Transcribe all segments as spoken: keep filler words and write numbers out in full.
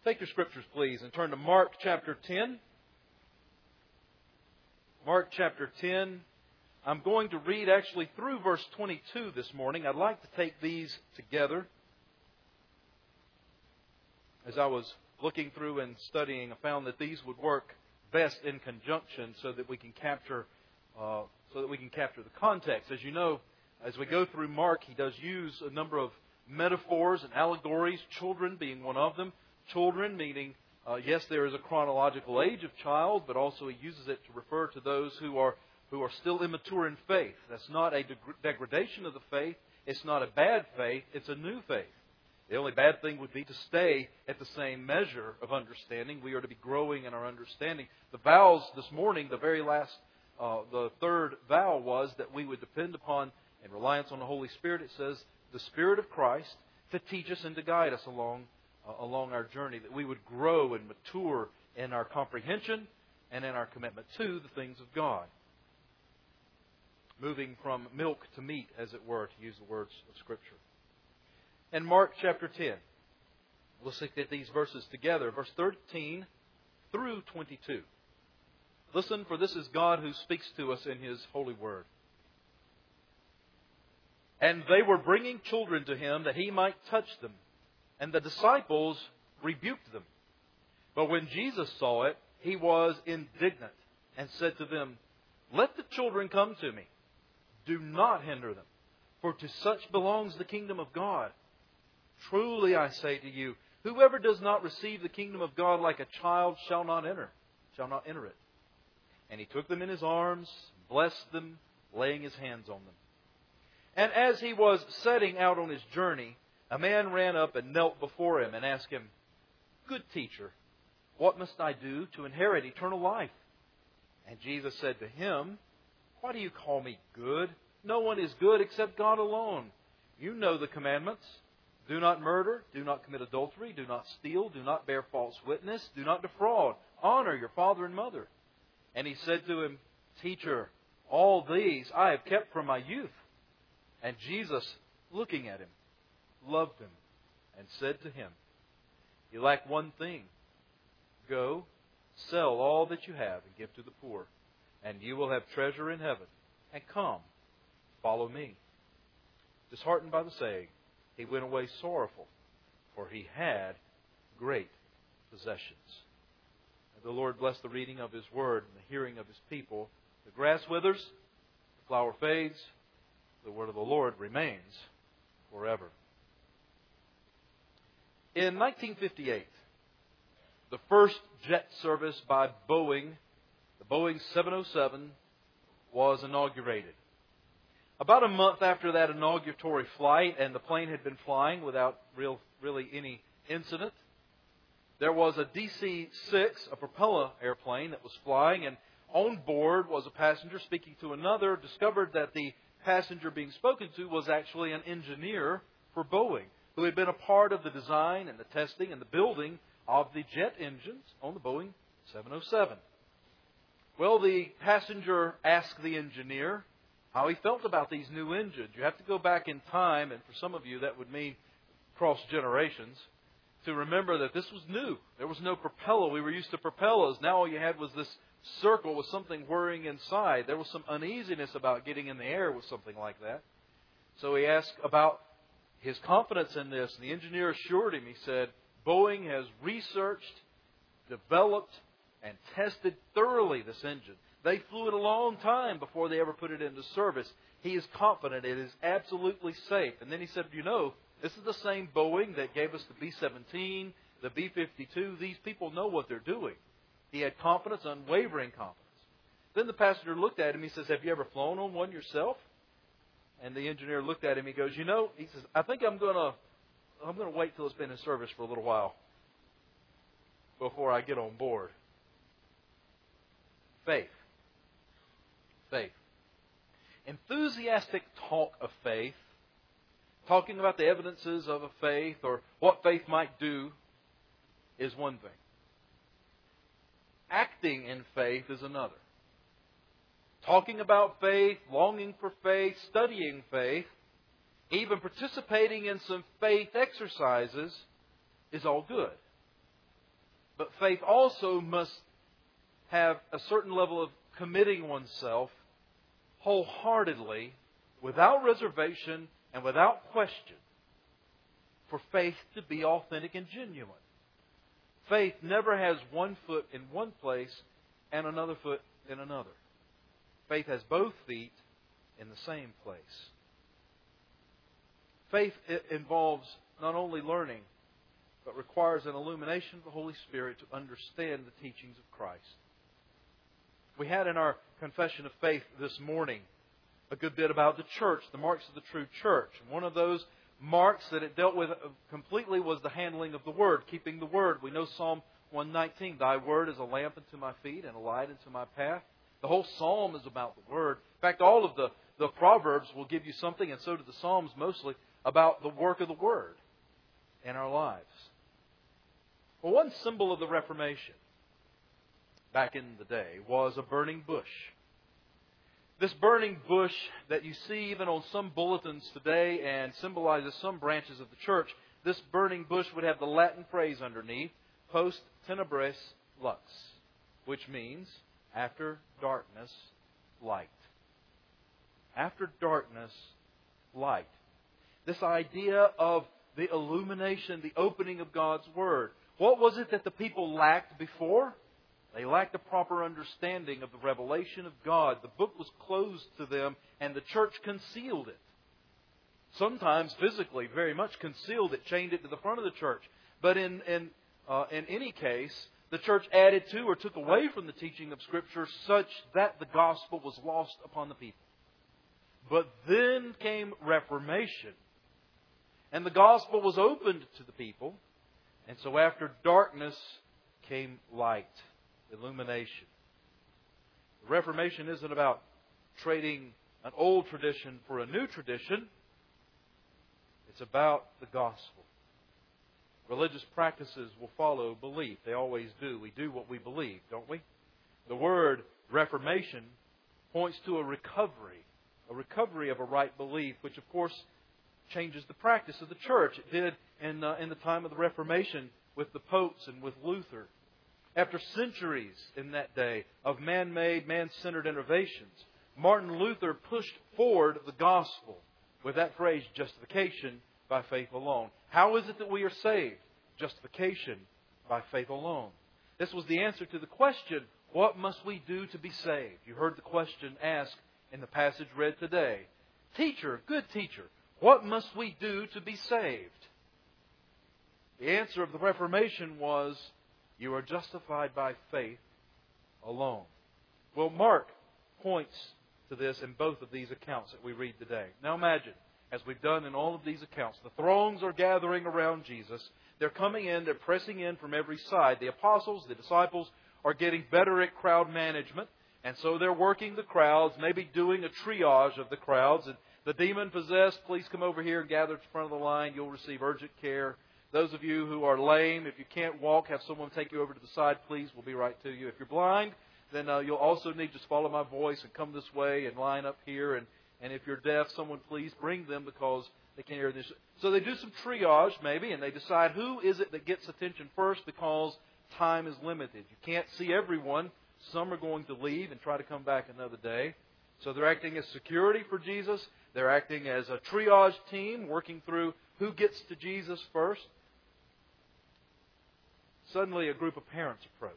Take your scriptures, please, and turn to Mark chapter ten. Mark chapter ten. I'm going to read actually through verse twenty-two this morning. I'd like to take these together. As I was looking through and studying, I found that these would work best in conjunction so that we can capture uh, so that we can capture the context. As you know, as we go through Mark, he does use a number of metaphors and allegories, children being one of them. Children meaning, uh, yes, there is a chronological age of child, but also he uses it to refer to those who are who are still immature in faith. That's not a deg- degradation of the faith. It's not a bad faith. It's a new faith. The only bad thing would be to stay at the same measure of understanding. We are to be growing in our understanding. The vows this morning, the very last, uh, the third vow was that we would depend upon, in reliance on the Holy Spirit, it says, the Spirit of Christ to teach us and to guide us along uh, along our journey, that we would grow and mature in our comprehension and in our commitment to the things of God. Moving from milk to meat, as it were, to use the words of Scripture. In Mark chapter ten, we'll look at these verses together, verse thirteen through twenty-two. Listen, for this is God who speaks to us in His holy word. And they were bringing children to Him that He might touch them. And the disciples rebuked them. But when Jesus saw it, He was indignant and said to them, Let the children come to me. Do not hinder them, for to such belongs the kingdom of God. Truly I say to you, whoever does not receive the kingdom of God like a child shall not enter, shall not enter it. And He took them in His arms, blessed them, laying His hands on them. And as He was setting out on His journey, a man ran up and knelt before Him and asked Him, Good teacher, what must I do to inherit eternal life? And Jesus said to him, Why do you call me good? No one is good except God alone. You know the commandments. Do not murder, do not commit adultery, do not steal, do not bear false witness, do not defraud. Honor your father and mother. And He said to him, Teacher, all these I have kept from my youth. And Jesus, looking at him, loved him and said to him, You lack one thing. Go, sell all that you have and give to the poor, and you will have treasure in heaven. And come, follow me. Disheartened by the saying, he went away sorrowful, for he had great possessions. May the Lord bless the reading of His word and the hearing of His people. The grass withers, the flower fades, the word of the Lord remains forever. In nineteen fifty-eight, the first jet service by Boeing, the Boeing seven oh seven, was inaugurated. About a month after that inauguratory flight, and the plane had been flying without real, really any incident, there was a D C six, a propeller airplane that was flying, and on board was a passenger speaking to another, discovered that the passenger being spoken to was actually an engineer for Boeing, who had been a part of the design and the testing and the building of the jet engines on the Boeing seven oh seven. Well, the passenger asked the engineer how he felt about these new engines. You have to go back in time, and for some of you that would mean cross generations, to remember that this was new. There was no propeller. We were used to propellers. Now all you had was this circle with something whirring inside. There was some uneasiness about getting in the air with something like that. So he asked about his confidence in this, and the engineer assured him. He said, Boeing has researched, developed, and tested thoroughly this engine. They flew it a long time before they ever put it into service. He is confident it is absolutely safe. And then he said, you know, this is the same Boeing that gave us the B seventeen, the B fifty-two. These people know what they're doing. He had confidence, unwavering confidence. Then the passenger looked at him. He says, have you ever flown on one yourself? And the engineer looked at him. He goes, you know, he says, I think I'm going to I'm going to wait till it's been in service for a little while before I get on board. Faith. Faith. Enthusiastic talk of faith, talking about the evidences of a faith or what faith might do, is one thing. Acting in faith is another. Talking about faith, longing for faith, studying faith, even participating in some faith exercises is all good. But faith also must have a certain level of committing oneself wholeheartedly, without reservation and without question, for faith to be authentic and genuine. Faith never has one foot in one place and another foot in another. Faith has both feet in the same place. Faith involves not only learning, but requires an illumination of the Holy Spirit to understand the teachings of Christ. We had in our confession of faith this morning a good bit about the church, the marks of the true church. And one of those marks that it dealt with completely was the handling of the Word, keeping the Word. We know Psalm one nineteen, Thy Word is a lamp unto my feet and a light unto my path. The whole Psalm is about the Word. In fact, all of the, the Proverbs will give you something, and so do the Psalms mostly, about the work of the Word in our lives. Well, one symbol of the Reformation back in the day was a burning bush. This burning bush that you see even on some bulletins today and symbolizes some branches of the church, this burning bush would have the Latin phrase underneath, post tenebris lux, which means after darkness, light. After darkness, light. This idea of the illumination, the opening of God's Word. What was it that the people lacked before? They lacked a proper understanding of the revelation of God. The book was closed to them, and the church concealed it. Sometimes physically, very much concealed it, chained it to the front of the church. But in in uh, in any case, the church added to or took away from the teaching of Scripture such that the gospel was lost upon the people. But then came Reformation, and the gospel was opened to the people. And so after darkness came light, illumination. The Reformation isn't about trading an old tradition for a new tradition. It's about the gospel. Religious practices will follow belief. They always do. We do what we believe, don't we? The word Reformation points to a recovery, a recovery of a right belief, which of course changes the practice of the church. It did in, uh, in the time of the Reformation with the popes and with Luther. After centuries in that day of man-made, man-centered innovations, Martin Luther pushed forward the gospel with that phrase, justification by faith alone. How is it that we are saved? Justification by faith alone. This was the answer to the question, what must we do to be saved? You heard the question asked in the passage read today. Teacher, good teacher, what must we do to be saved? The answer of the Reformation was, you are justified by faith alone. Well, Mark points to this in both of these accounts that we read today. Now imagine, as we've done in all of these accounts, the throngs are gathering around Jesus. They're coming in, they're pressing in from every side. The apostles, the disciples are getting better at crowd management. And so they're working the crowds, maybe doing a triage of the crowds. And the demon-possessed, please come over here and gather at the front of the line. You'll receive urgent care. Those of you who are lame, if you can't walk, have someone take you over to the side, please. We'll be right to you. If you're blind, then uh, you'll also need to just follow my voice and come this way and line up here. And, and if you're deaf, someone please bring them because they can't hear this. So they do some triage maybe, and they decide who is it that gets attention first because time is limited. You can't see everyone. Some are going to leave and try to come back another day. So they're acting as security for Jesus. They're acting as a triage team, working through who gets to Jesus first. Suddenly a group of parents approach.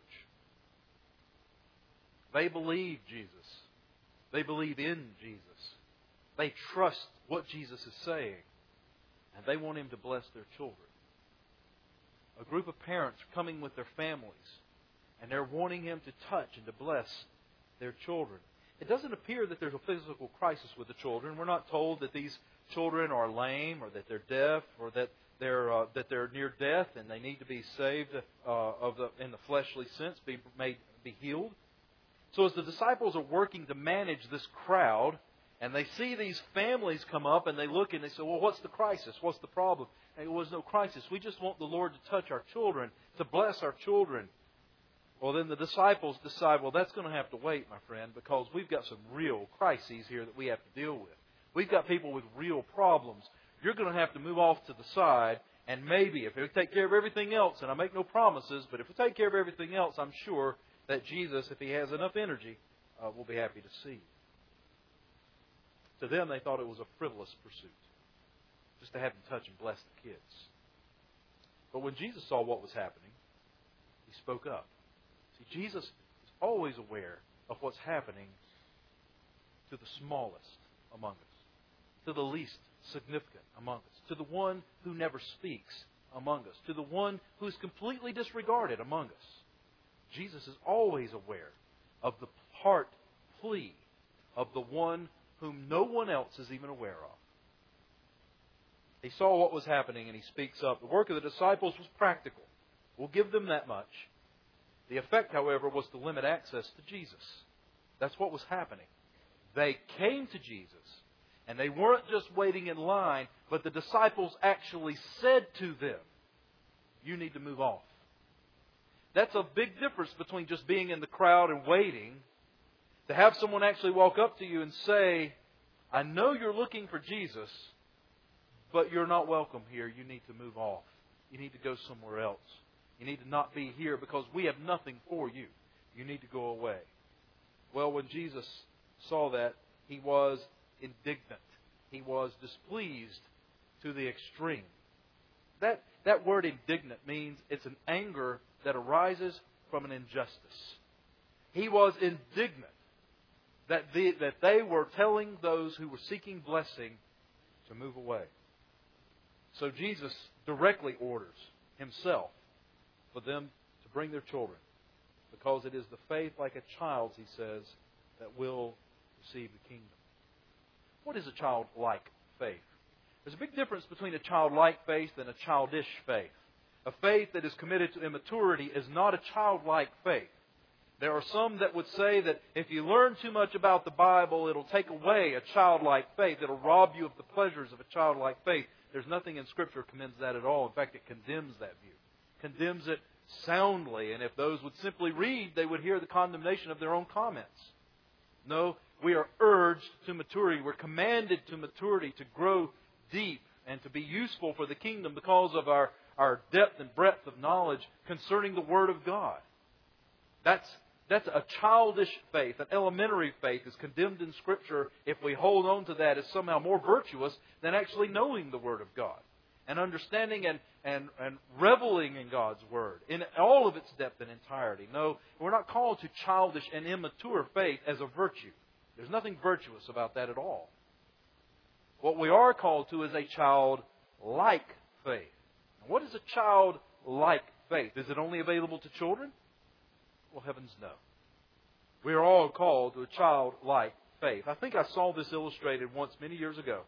They believe Jesus. They believe in Jesus. They trust what Jesus is saying. And they want Him to bless their children. A group of parents are coming with their families. And they're wanting Him to touch and to bless their children. It doesn't appear that there's a physical crisis with the children. We're not told that these children are lame or that they're deaf or that they're uh, that they're near death and they need to be saved uh, of the in the fleshly sense, be made be healed. So as the disciples are working to manage this crowd, and they see these families come up and they look and they say, well, what's the crisis? What's the problem? And there was no crisis. We just want the Lord to touch our children, to bless our children. Well, then the disciples decide, well, that's going to have to wait, my friend, because we've got some real crises here that we have to deal with. We've got people with real problems. You're going to have to move off to the side And maybe if we take care of everything else, and I make no promises, but if we take care of everything else, I'm sure that Jesus, if He has enough energy, uh, will be happy to see you. To them, they thought it was a frivolous pursuit, just to have Him touch and bless the kids. But when Jesus saw what was happening, He spoke up. See, Jesus is always aware of what's happening to the smallest among us, to the least significant among us, to the one who never speaks among us, to the one who is completely disregarded among us. Jesus is always aware of the heart plea of the one whom no one else is even aware of. He saw what was happening and He speaks up. The work of the disciples was practical. We'll give them that much. The effect, however, was to limit access to Jesus. That's what was happening. They came to Jesus, and they weren't just waiting in line, but the disciples actually said to them, "You need to move off." That's a big difference between just being in the crowd and waiting. To have someone actually walk up to you and say, "I know you're looking for Jesus, but you're not welcome here. You need to move off. You need to go somewhere else. You need to not be here because we have nothing for you. You need to go away." Well, when Jesus saw that, He was indignant. He was displeased to the extreme. That, that word indignant means it's an anger that arises from an injustice. He was indignant that, the, that they were telling those who were seeking blessing to move away. So Jesus directly orders Himself for them to bring their children, because it is the faith like a child's, He says, that will receive the kingdom. What is a childlike faith? There's a big difference between a childlike faith and a childish faith. A faith that is committed to immaturity is not a childlike faith. There are some that would say that if you learn too much about the Bible, it'll take away a childlike faith. It'll rob you of the pleasures of a childlike faith. There's nothing in Scripture that commends that at all. In fact, it condemns that view. Condemns it soundly. And if those would simply read, they would hear the condemnation of their own comments. No, we are urged to maturity. We're commanded to maturity, to grow deep and to be useful for the kingdom because of our, our depth and breadth of knowledge concerning the Word of God. That's, that's a childish faith. An elementary faith is condemned in Scripture if we hold on to that as somehow more virtuous than actually knowing the Word of God and understanding and, and, and reveling in God's Word in all of its depth and entirety. No, we're not called to childish and immature faith as a virtue. There's nothing virtuous about that at all. What we are called to is a childlike faith. Now, what is a childlike faith? Is it only available to children? Well, heavens no. We are all called to a childlike faith. I think I saw this illustrated once many years ago.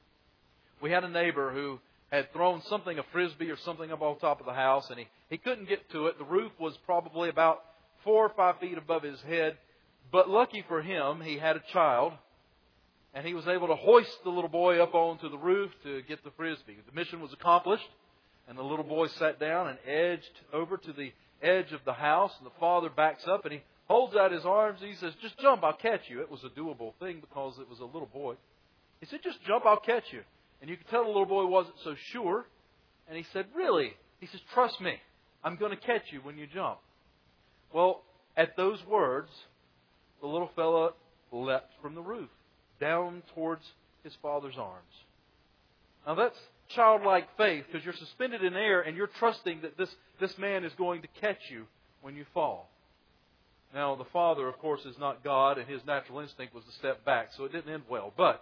We had a neighbor who had thrown something, a frisbee or something up on top of the house, and he, he couldn't get to it. The roof was probably about four or five feet above his head. But lucky for him, he had a child, and he was able to hoist the little boy up onto the roof to get the frisbee. The mission was accomplished, and the little boy sat down and edged over to the edge of the house, and the father backs up, and he holds out his arms, and he says, "Just jump, I'll catch you." It was a doable thing because it was a little boy. He said, "Just jump, I'll catch you." And you could tell the little boy wasn't so sure. And he said, "Really?" He says, "Trust me, I'm going to catch you when you jump." Well, at those words, the little fella leapt from the roof down towards his father's arms. Now that's childlike faith because you're suspended in air and you're trusting that this, this man is going to catch you when you fall. Now the father, of course, is not God, and his natural instinct was to step back, so it didn't end well. But,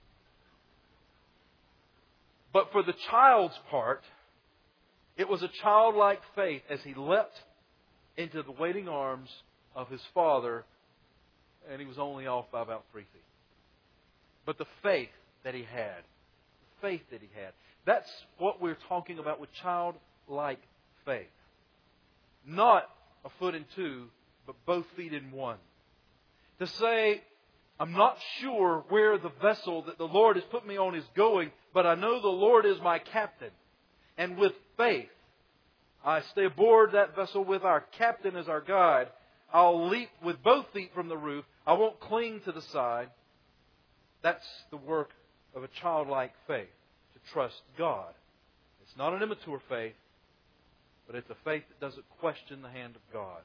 but for the child's part, it was a childlike faith as he leapt into the waiting arms of his father, and he was only off by about three feet. But the faith that he had, the faith that he had, that's what we're talking about with childlike faith. Not a foot in two, but both feet in one. To say, I'm not sure where the vessel that the Lord has put me on is going, but I know the Lord is my captain. And with faith, I stay aboard that vessel with our captain as our guide. I'll leap with both feet from the roof. I won't cling to the side. That's the work of a childlike faith, to trust God as It's not an immature faith, but it's a faith that doesn't question the hand of God.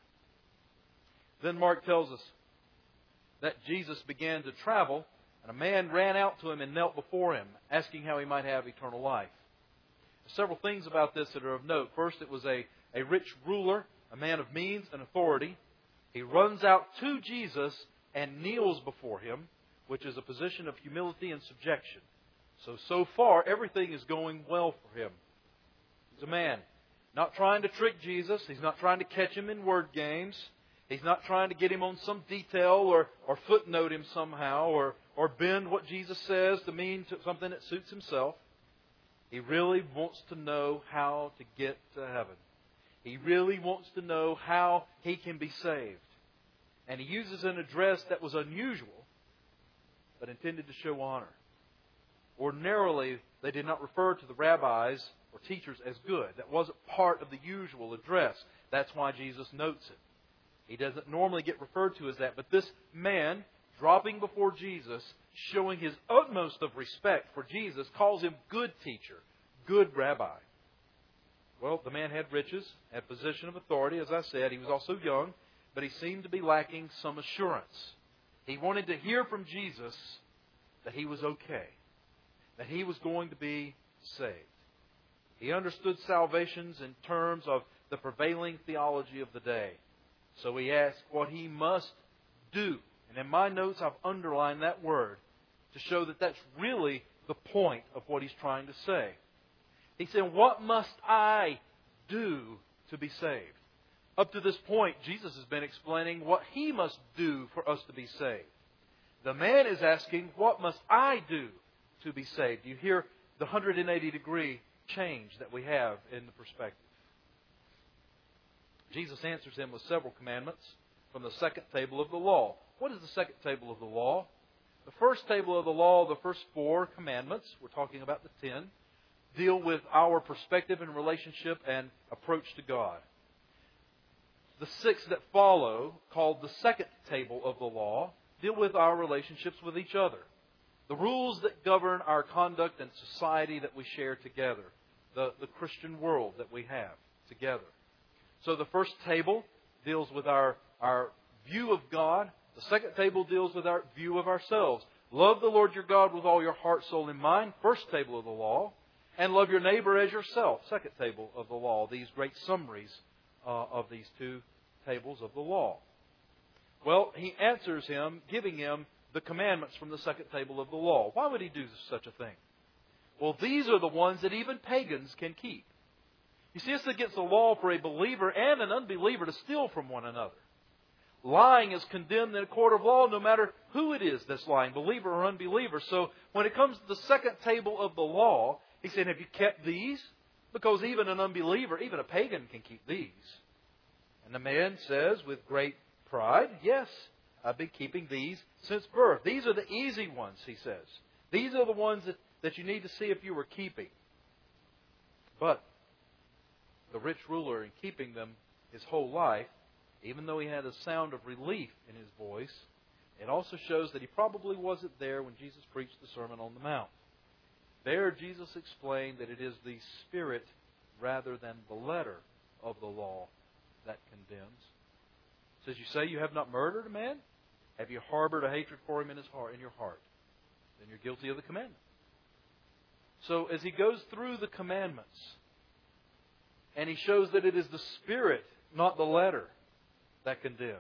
Then Mark tells us that Jesus began to travel, and a man ran out to him and knelt before him, asking how he might have eternal life. There's several things about this that are of note. First, it was a, a rich ruler, a man of means and authority. He runs out to Jesus and kneels before Him, which is a position of humility and subjection. So, so far, everything is going well for him. He's a man not trying to trick Jesus. He's not trying to catch Him in word games. He's not trying to get Him on some detail or, or footnote Him somehow or, or bend what Jesus says to mean to something that suits himself. He really wants to know how to get to heaven. He really wants to know how he can be saved. And he uses an address that was unusual, but intended to show honor. Ordinarily, they did not refer to the rabbis or teachers as good. That wasn't part of the usual address. That's why Jesus notes it. He doesn't normally get referred to as that. But this man, dropping before Jesus, showing his utmost of respect for Jesus, calls him good teacher, good rabbi. Well, the man had riches, had position of authority, as I said. He was also young, but he seemed to be lacking some assurance. He wanted to hear from Jesus that he was okay, that he was going to be saved. He understood salvations in terms of the prevailing theology of the day. So he asked what he must do. And in my notes, I've underlined that word to show that that's really the point of what he's trying to say. He said, what must I do to be saved? Up to this point, Jesus has been explaining what He must do for us to be saved. The man is asking, what must I do to be saved? You hear the one hundred eighty degree change that we have in the perspective. Jesus answers him with several commandments from the second table of the law. What is the second table of the law? The first table of the law, the first four commandments, we're talking about the ten, deal with our perspective and relationship and approach to God. The six that follow, called the second table of the law, deal with our relationships with each other. The rules that govern our conduct and society that we share together. The, the Christian world that we have together. So the first table deals with our, our view of God. The second table deals with our view of ourselves. Love the Lord your God with all your heart, soul, and mind. First table of the law. And love your neighbor as yourself. Second table of the law. These great summaries uh, of these two tables of the law. Well, he answers him, giving him the commandments from the second table of the law. Why would he do such a thing? Well, these are the ones that even pagans can keep. You see, it's against the law for a believer and an unbeliever to steal from one another. Lying is condemned in a court of law no matter who it is that's lying, believer or unbeliever. So when it comes to the second table of the law, he said, have you kept these? Because even an unbeliever, even a pagan can keep these. And the man says with great pride, yes, I've been keeping these since birth. These are the easy ones, he says. These are the ones that, that you need to see if you were keeping. But the rich ruler, in keeping them his whole life, even though he had a sound of relief in his voice, it also shows that he probably wasn't there when Jesus preached the Sermon on the Mount. There, Jesus explained that it is the spirit rather than the letter of the law that condemns. It says, you say you have not murdered a man? Have you harbored a hatred for him in his heart, in your heart? Then you're guilty of the commandment. So as he goes through the commandments, and he shows that it is the spirit, not the letter, that condemns.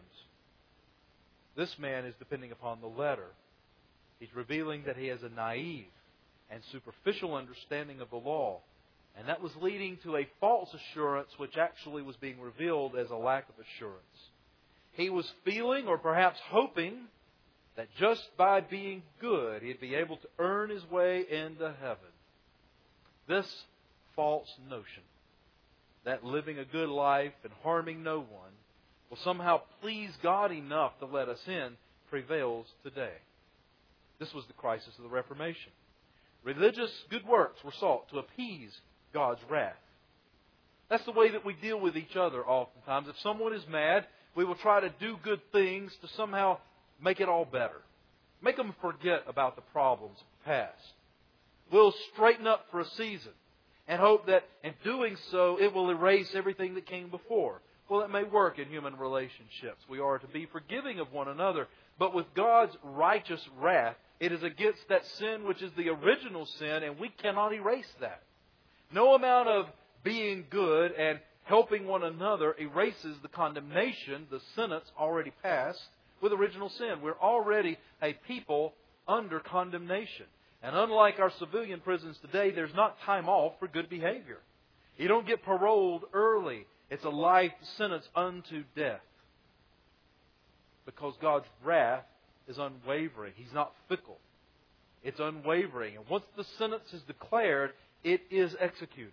This man is depending upon the letter. He's revealing that he has a naive and superficial understanding of the law. And that was leading to a false assurance which actually was being revealed as a lack of assurance. He was feeling or perhaps hoping that just by being good he'd be able to earn his way into heaven. This false notion that living a good life and harming no one will somehow please God enough to let us in prevails today. This was the crisis of the Reformation. Religious good works were sought to appease God's wrath. That's the way that we deal with each other oftentimes. If someone is mad, we will try to do good things to somehow make it all better. Make them forget about the problems of the past. We'll straighten up for a season. and hope that in doing so it will erase everything that came before. Well, it may work in human relationships. We are to be forgiving of one another. But with God's righteous wrath, it is against that sin which is the original sin, and we cannot erase that. No amount of being good and helping one another erases the condemnation, the sentence already passed with original sin. We're already a people under condemnation. And unlike our civilian prisons today, there's not time off for good behavior. You don't get paroled early. It's a life sentence unto death. Because God's wrath is unwavering. He's not fickle. It's unwavering. And once the sentence is declared, it is executed.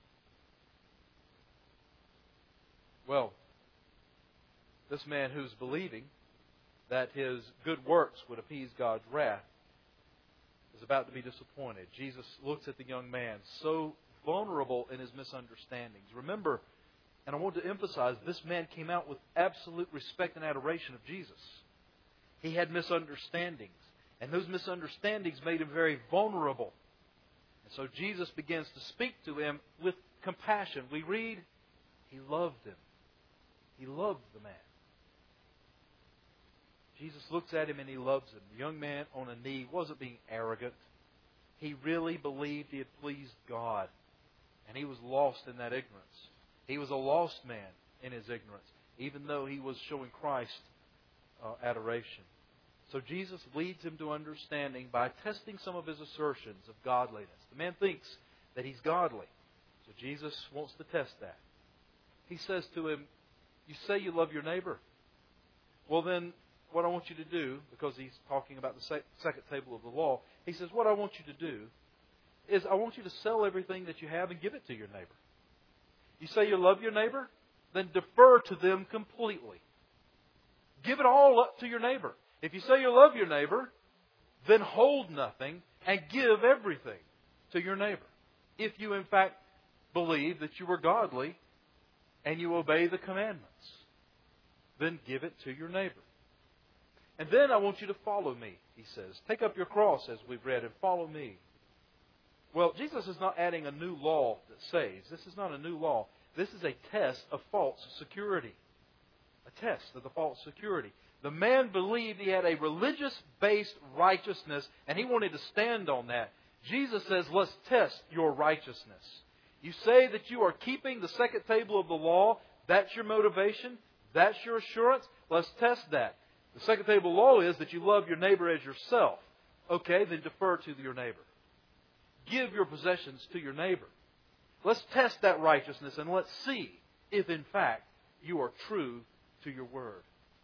Well, this man who's believing that his good works would appease God's wrath is about to be disappointed. Jesus looks at the young man, so vulnerable in his misunderstandings. Remember, and I want to emphasize, this man came out with absolute respect and adoration of Jesus. He had misunderstandings, and those misunderstandings made him very vulnerable. And so Jesus begins to speak to him with compassion. We read, he loved him. He loved the man. Jesus looks at him and He loves him. The young man on a knee wasn't being arrogant. He really believed he had pleased God. And he was lost in that ignorance. He was a lost man in his ignorance, even though he was showing Christ uh, adoration. So Jesus leads him to understanding by testing some of his assertions of godliness. The man thinks that he's godly. So Jesus wants to test that. He says to him, you say you love your neighbor. Well then, what I want you to do, because he's talking about the second table of the law, he says, what I want you to do is I want you to sell everything that you have and give it to your neighbor. You say you love your neighbor? Then defer to them completely. Give it all up to your neighbor. If you say you love your neighbor, then hold nothing and give everything to your neighbor. If you in fact believe that you are godly and you obey the commandments, then give it to your neighbor. And then I want you to follow me, he says. Take up your cross, as we've read, and follow me. Well, Jesus is not adding a new law that saves. This is not a new law. This is a test of false security. A test of the false security. The man believed he had a religious-based righteousness, and he wanted to stand on that. Jesus says, let's test your righteousness. You say that you are keeping the second table of the law. That's your motivation. That's your assurance. Let's test that. The second table of the law is that you love your neighbor as yourself. Okay, then defer to your neighbor. Give your possessions to your neighbor. Let's test that righteousness and let's see if in fact you are true to your word.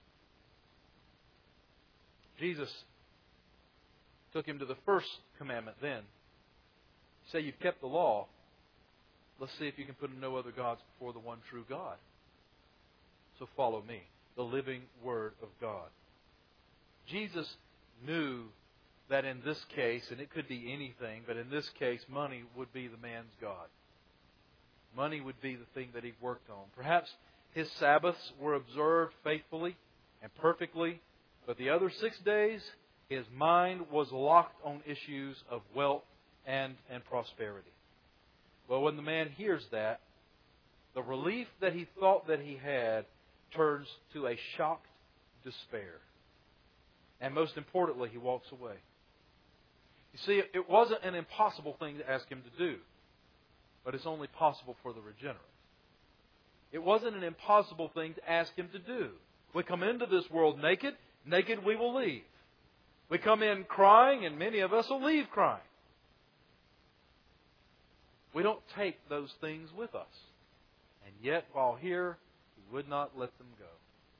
Jesus took him to the first commandment then. Say you've kept the law. Let's see if you can put no other gods before the one true God. So follow me, the living Word of God. Jesus knew that in this case, and it could be anything, but in this case, money would be the man's God. Money would be the thing that he worked on. Perhaps his Sabbaths were observed faithfully and perfectly, but the other six days, his mind was locked on issues of wealth and, and prosperity. Well, when the man hears that, the relief that he thought that he had turns to a shocked despair. And most importantly, he walks away. You see, it wasn't an impossible thing to ask him to do, but it's only possible for the regenerate. It wasn't an impossible thing to ask him to do. We come into this world naked, naked we will leave. We come in crying, and many of us will leave crying. We don't take those things with us. And yet, while here, he would not let them go.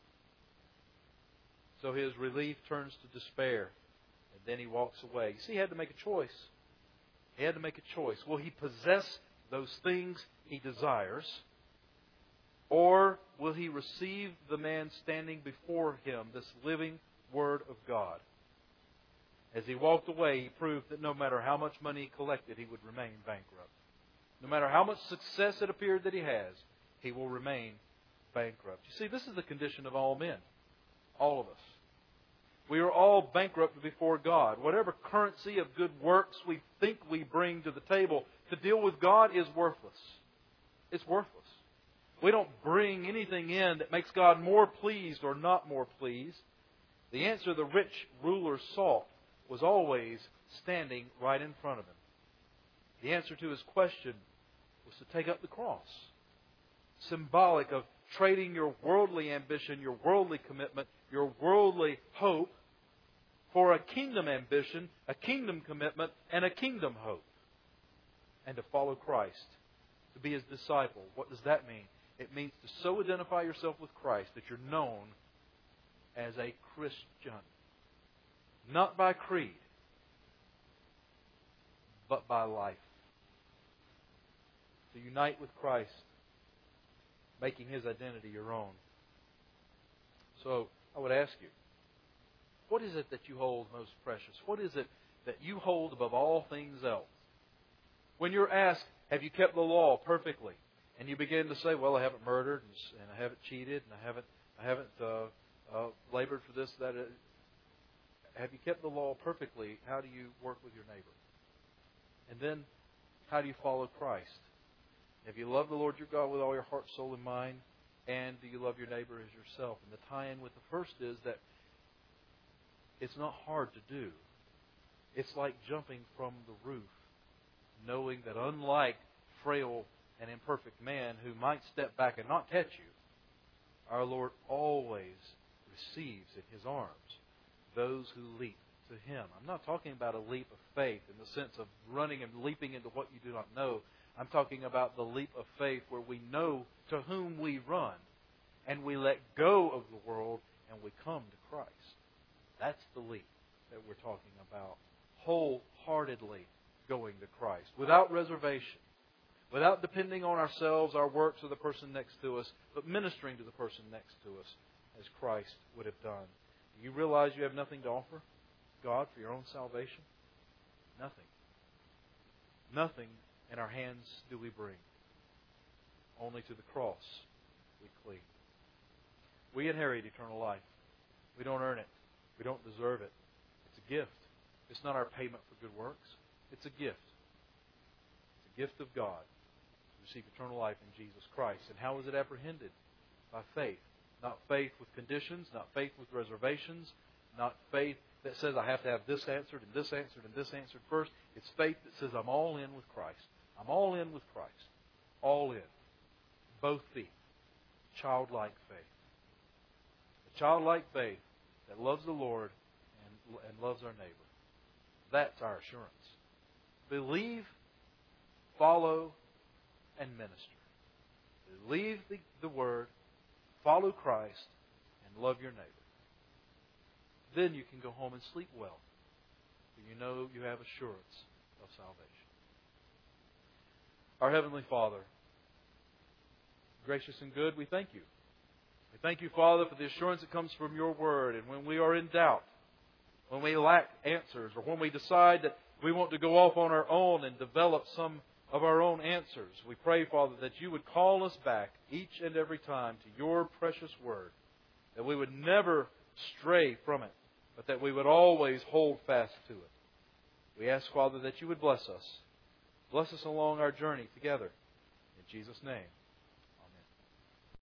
So his relief turns to despair. And then he walks away. You see, he had to make a choice. He had to make a choice. Will he possess those things he desires? Or will he receive the man standing before him, this living Word of God? As he walked away, he proved that no matter how much money he collected, he would remain bankrupt. No matter how much success it appeared that he has, he will remain bankrupt. You see, this is the condition of all men. All of us. We are all bankrupt before God. Whatever currency of good works we think we bring to the table to deal with God is worthless. It's worthless. We don't bring anything in that makes God more pleased or not more pleased. The answer the rich ruler sought was always standing right in front of him. The answer to his question was to take up the cross. Symbolic of trading your worldly ambition, your worldly commitment, your worldly hope for a kingdom ambition, a kingdom commitment, and a kingdom hope. And to follow Christ, to be His disciple. What does that mean? It means to so identify yourself with Christ that you're known as a Christian. Not by creed, but by life. To unite with Christ, making His identity your own. So, I would ask you, what is it that you hold most precious? What is it that you hold above all things else? When you're asked, have you kept the law perfectly? And you begin to say, well, I haven't murdered, and I haven't cheated, and I haven't I haven't uh, uh, labored for this, that. Uh, have you kept the law perfectly? How do you work with your neighbor? And then, how do you follow Christ? Have you loved the Lord your God with all your heart, soul, and mind? And do you love your neighbor as yourself? And the tie-in with the first is that it's not hard to do. It's like jumping from the roof, knowing that unlike frail and imperfect man who might step back and not catch you, our Lord always receives in His arms those who leap to Him. I'm not talking about a leap of faith in the sense of running and leaping into what you do not know. I'm talking about the leap of faith where we know to whom we run and we let go of the world and we come to Christ. That's the leap that we're talking about. Wholeheartedly going to Christ without reservation, without depending on ourselves, our works, or the person next to us, but ministering to the person next to us as Christ would have done. Do you realize you have nothing to offer God for your own salvation? Nothing. Nothing in our hands do we bring. Only to the cross we cling. We inherit eternal life. We don't earn it. We don't deserve it. It's a gift. It's not our payment for good works. It's a gift. It's a gift of God to receive eternal life in Jesus Christ. And how is it apprehended? By faith. Not faith with conditions, not faith with reservations, not faith that says I have to have this answered and this answered and this answered first. It's faith that says I'm all in with Christ. I'm all in with Christ. All in. Both feet. Childlike faith. A childlike faith that loves the Lord and, and loves our neighbor. That's our assurance. Believe, follow, and minister. Believe the, the Word, follow Christ, and love your neighbor. Then you can go home and sleep well. For you know you have assurance of salvation. Our Heavenly Father, gracious and good, we thank you. We thank you, Father, for the assurance that comes from your Word. And when we are in doubt, when we lack answers, or when we decide that we want to go off on our own and develop some of our own answers, we pray, Father, that you would call us back each and every time to your precious Word, that we would never stray from it, but that we would always hold fast to it. We ask, Father, that you would bless us. Bless us along our journey together. In Jesus' name.